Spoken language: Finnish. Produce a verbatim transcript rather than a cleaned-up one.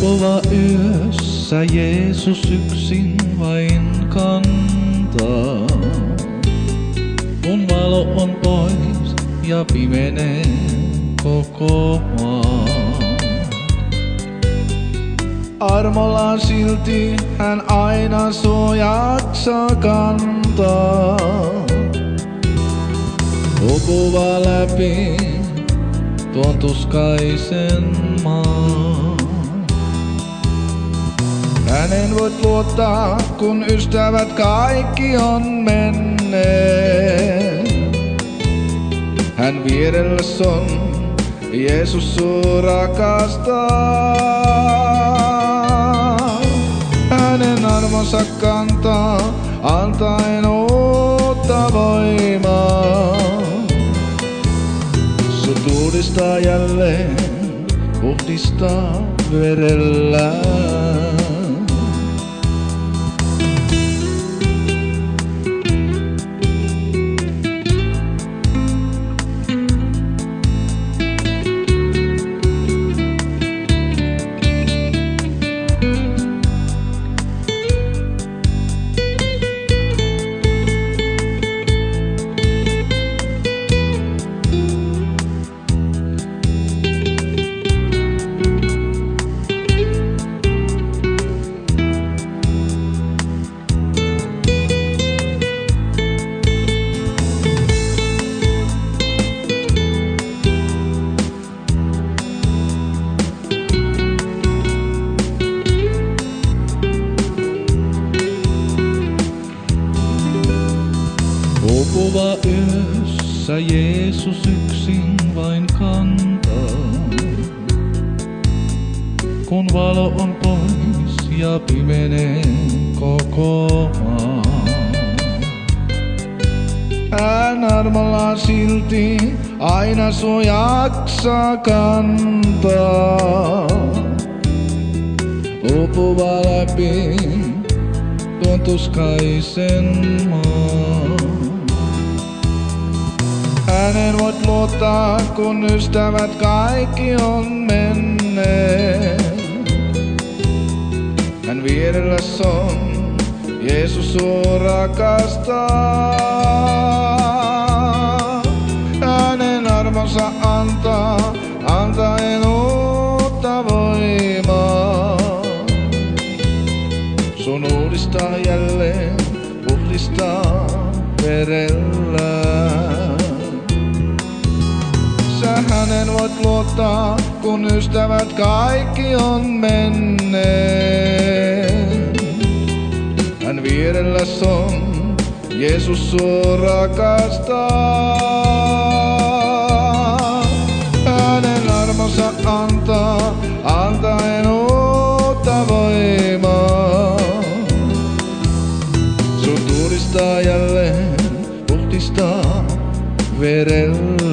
Upova yössä Jeesus yksin vain kantaa, kun valo on pois ja pimenee koko maa. Armollaan silti hän aina suojaksa kantaa, upova läpi tuon tuskaisen maan. Hänen voit luottaa, kun ystävät kaikki on menneet. Hän vierelläs on, Jeesus sua rakastaa. Hänen armonsa kantaa, antaen uutta voimaa. Sut uudistaa jälleen, puhdistaa verellään. Upova yössä Jeesus yksin vain kantaa, kun valo on pois ja pimenee koko maa. Hän armollaan silti aina sua jaksaa kantaa, upova läpi tuon tuskaisen maan. Hänen voit luottaa, kun ystävät kaikki on menneet. Hän vierelläs on, Jeesus sua rakastaa. Hänen armonsa antaa, antaen uutta voimaa. Sun uudistaa jälleen, puhdistaa verellään. Sä hänen voit luottaa, kun ystävät kaikki on menneet. Hän vierelläs on, Jeesus sua rakastaa. Hänen armonsa antaa, antaen uutta voimaa. Sut uudistaa jälleen, puhdistaa verellään.